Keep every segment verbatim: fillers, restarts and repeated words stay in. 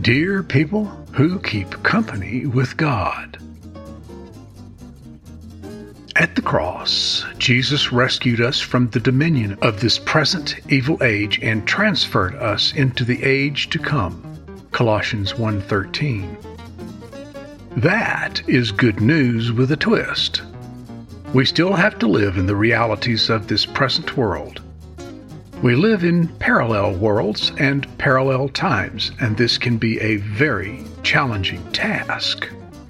Dear people who keep company with God. At the cross, Jesus rescued us from the dominion of this present evil age and transferred us into the age to come. Colossians one thirteen. That is good news with a twist. We still have to live in the realities of this present world. We live in parallel worlds and parallel times, and this can be a very challenging task.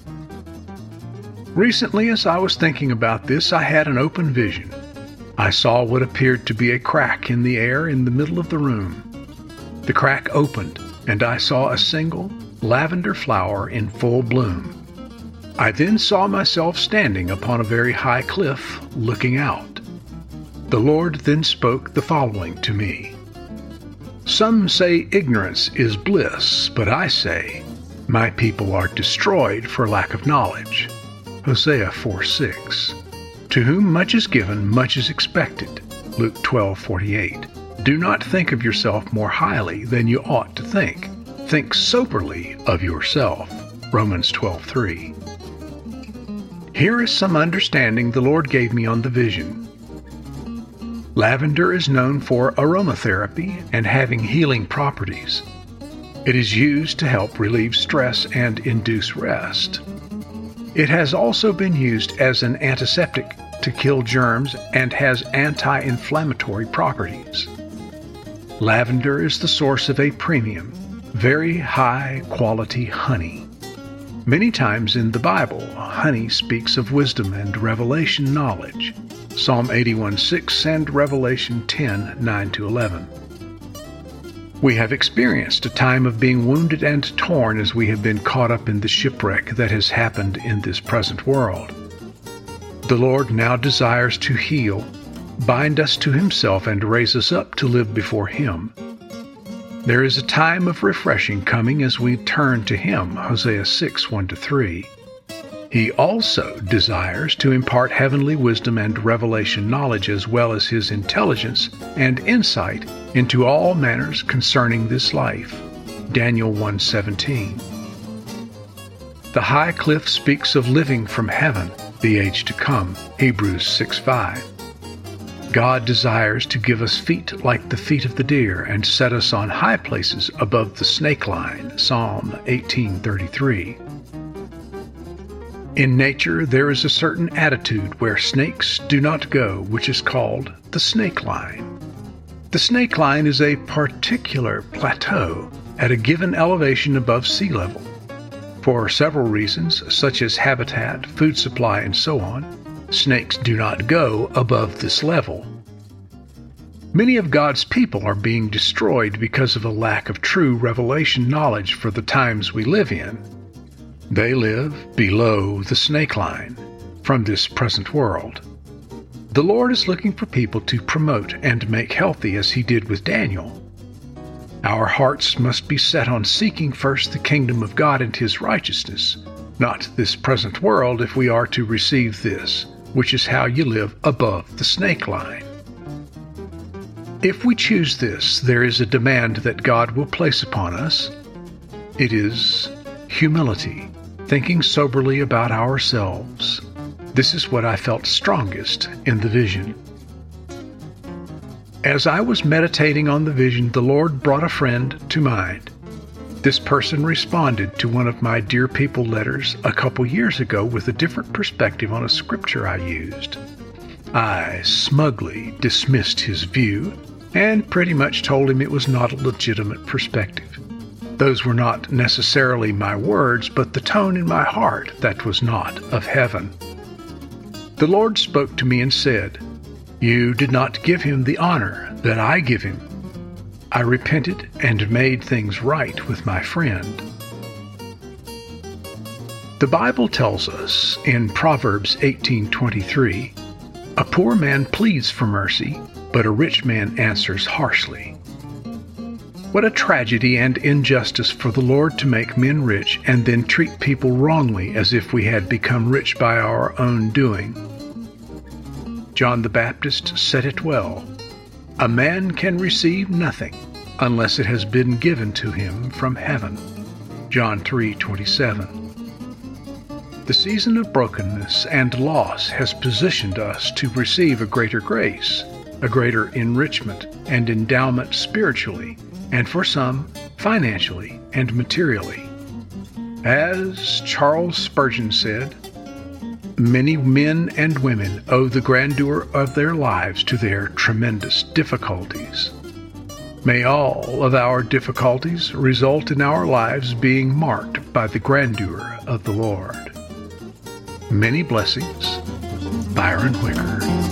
Recently, as I was thinking about this, I had an open vision. I saw what appeared to be a crack in the air in the middle of the room. The crack opened, and I saw a single lavender flower in full bloom. I then saw myself standing upon a very high cliff, looking out. The Lord then spoke the following to me. Some say ignorance is bliss, but I say, my people are destroyed for lack of knowledge. Hosea four six. To whom much is given, much is expected. Luke twelve forty-eight. Do not think of yourself more highly than you ought to think. Think soberly of yourself. Romans twelve three. Here is some understanding the Lord gave me on the vision. Lavender is known for aromatherapy and having healing properties. It is used to help relieve stress and induce rest. It has also been used as an antiseptic to kill germs and has anti-inflammatory properties. Lavender is the source of a premium, very high-quality honey. Many times in the Bible, honey speaks of wisdom and revelation knowledge. Psalm eighty-one six and Revelation ten nine to eleven. We have experienced a time of being wounded and torn as we have been caught up in the shipwreck that has happened in this present world. The Lord now desires to heal, bind us to Himself, and raise us up to live before Him. There is a time of refreshing coming as we turn to Him, Hosea six one to three. He also desires to impart heavenly wisdom and revelation knowledge as well as His intelligence and insight into all matters concerning this life. Daniel one seventeen. The high cliff speaks of living from heaven, the age to come. Hebrews six five. God desires to give us feet like the feet of the deer and set us on high places above the snake line. Psalm eighteen thirty-three. In nature, there is a certain attitude where snakes do not go, which is called the snake line. The snake line is a particular plateau at a given elevation above sea level. For several reasons, such as habitat, food supply, and so on, snakes do not go above this level. Many of God's people are being destroyed because of a lack of true revelation knowledge for the times we live in. They live below the snake line from this present world. The Lord is looking for people to promote and make healthy as He did with Daniel. Our hearts must be set on seeking first the kingdom of God and His righteousness, not this present world, if we are to receive this, which is how you live above the snake line. If we choose this, there is a demand that God will place upon us. It is humility, thinking soberly about ourselves. This is what I felt strongest in the vision. As I was meditating on the vision, the Lord brought a friend to mind. This person responded to one of my Dear People letters a couple years ago with a different perspective on a scripture I used. I smugly dismissed his view and pretty much told him it was not a legitimate perspective. Those were not necessarily my words, but the tone in my heart that was not of heaven. The Lord spoke to me and said, "You did not give him the honor that I give him." I repented and made things right with my friend. The Bible tells us in Proverbs eighteen twenty-three, "A poor man pleads for mercy, but a rich man answers harshly." What a tragedy and injustice for the Lord to make men rich and then treat people wrongly as if we had become rich by our own doing. John the Baptist said it well, "A man can receive nothing unless it has been given to him from heaven." John three twenty-seven. The season of brokenness and loss has positioned us to receive a greater grace, a greater enrichment and endowment spiritually, and for some, financially and materially. As Charles Spurgeon said, many men and women owe the grandeur of their lives to their tremendous difficulties. May all of our difficulties result in our lives being marked by the grandeur of the Lord. Many blessings, Byron Wicker.